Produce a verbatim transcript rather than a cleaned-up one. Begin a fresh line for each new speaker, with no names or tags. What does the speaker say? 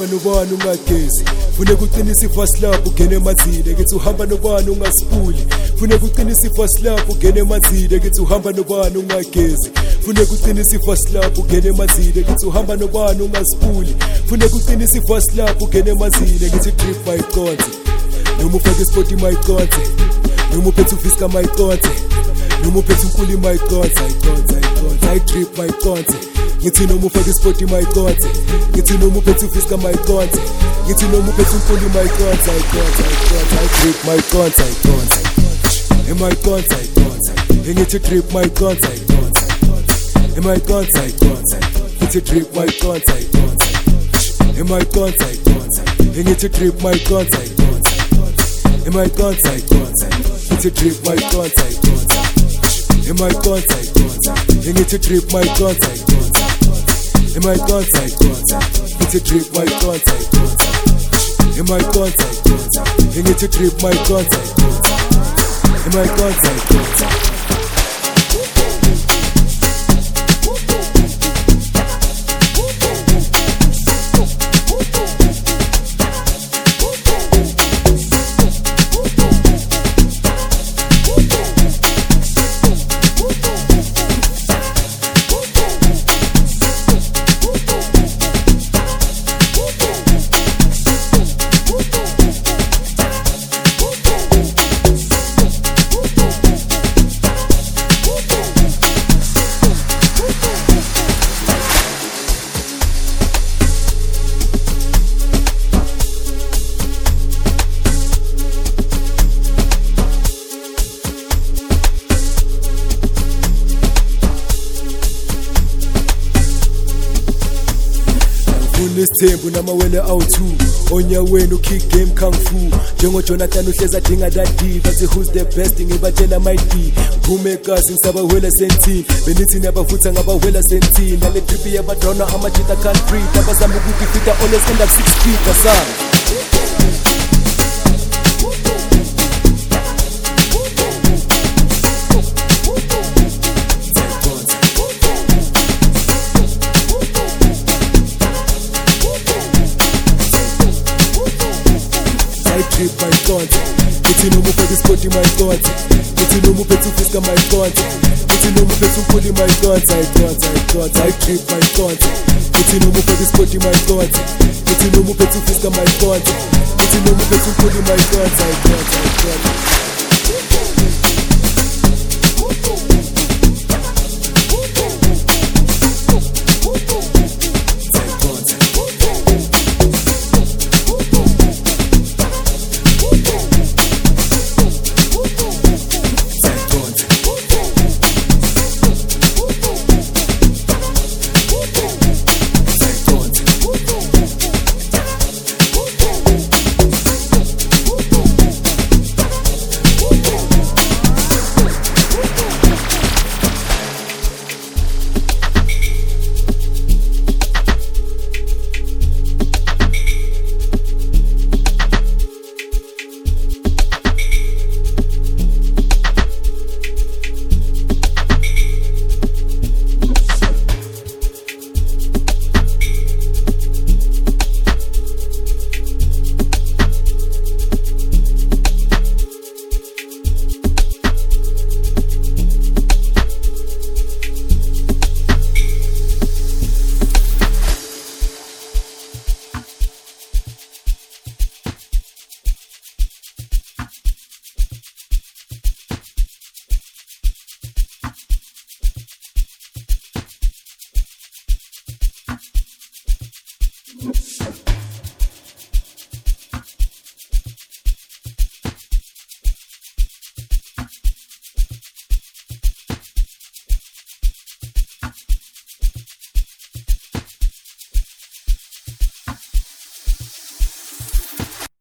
uhamba nobani ungagezi funeka uqinise ifast lapho ugene emanzini ngithi uhamba nobani ungasipuli funeka uqinise ifast lapho ugene emanzini ngithi uhamba nobani ungagezi funeka uqinise ifast lapho ugene emanzini ngithi uhamba nobani ungasipuli funeka uqinise ifast lapho ugene emanzini ngithi trip my conte noma uphethe sport my conte noma uphethe ufiska my conte noma uphethe unkuli my conte I conte I conte I trip my conte ngithi noma uphethe sport my conte ngithi noma uphethe ufiska my conte ngithi noma uphethe unkuli my conte I conte I conte I trip my conte I conte in my conte I conte ngithi trip my conte I conte in my conte I conte ngithi trip my conte I conte in my conte I conte ngithi trip my conte I conte in my conte I conte ngithi trip my conte I conte in my conte I conte ngithi trip my conte I conte in my conte I conte ngithi trip my conte I conte in my conte I conte ngithi trip my conte I conte in my conte I conte Nesithembu namawele awu-two onyaweni ukick game kung fu njengoJonathan uhlezi adinga that D bathi who's the best ngibatshela my D ngiphume kasi ngisabawela sentini benithi niyabavutha ngabawela sentini nale trip yabadrona amajita can't breathe abazama ukukifita always end up six feet asana trip my conte ngithi noma uphethe sport my conte ngithi noma uphethe ufiska my conte ngithi noma uphethe unkuli my conte I conte I conte I trip my conte ngithi noma uphethe sport my conte ngithi noma uphethe ufiska my conte ngithi noma uphethe unkuli my conte I conte I conte